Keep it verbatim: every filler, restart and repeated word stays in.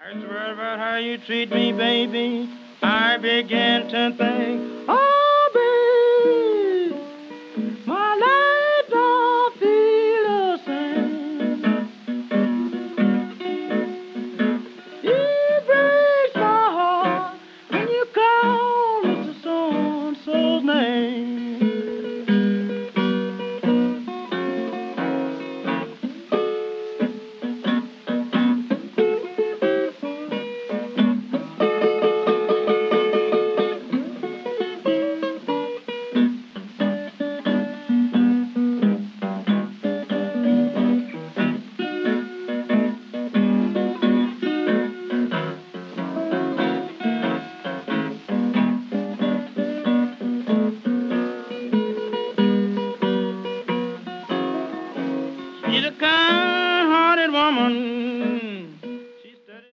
It's about how you treat me, baby. I began to think